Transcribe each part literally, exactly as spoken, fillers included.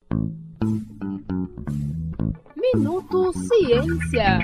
Minuto Ciência.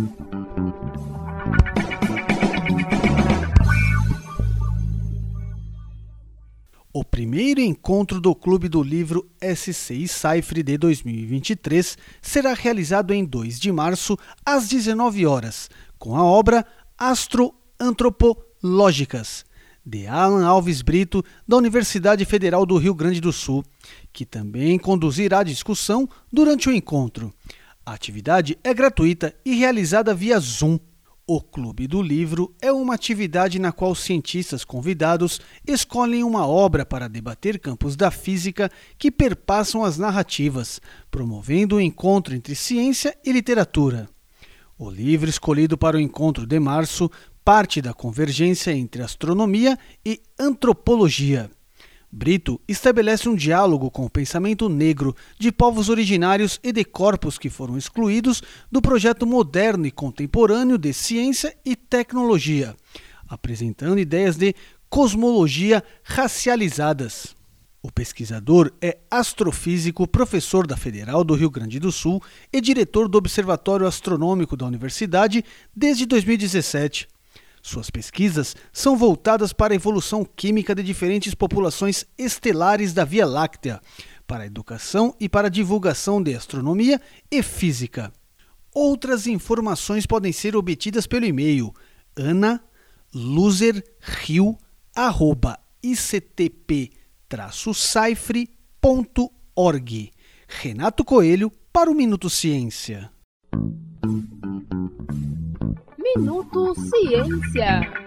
O primeiro encontro do Clube do Livro S C I Saifre de dois mil e vinte e três será realizado em dois de março, às dezenove horas, com a obra Astroantropológicas, de Alan Alves Brito, da Universidade Federal do Rio Grande do Sul, que também conduzirá a discussão durante o encontro. A atividade é gratuita e realizada via Zoom. O Clube do Livro é uma atividade na qual cientistas convidados escolhem uma obra para debater campos da física que perpassam as narrativas, promovendo o encontro entre ciência e literatura. O livro escolhido para o encontro de março parte da convergência entre astronomia e antropologia. Brito estabelece um diálogo com o pensamento negro de povos originários e de corpos que foram excluídos do projeto moderno e contemporâneo de ciência e tecnologia, apresentando ideias de cosmologia racializadas. O pesquisador é astrofísico, professor da Federal do Rio Grande do Sul e diretor do Observatório Astronômico da Universidade desde dois mil e dezessete. Suas pesquisas são voltadas para a evolução química de diferentes populações estelares da Via Láctea, para a educação e para a divulgação de astronomia e física. Outras informações podem ser obtidas pelo e-mail ana loser rio arroba i c t p traço saifre ponto org. Renato Coelho para o Minuto Ciência. Minuto Ciência.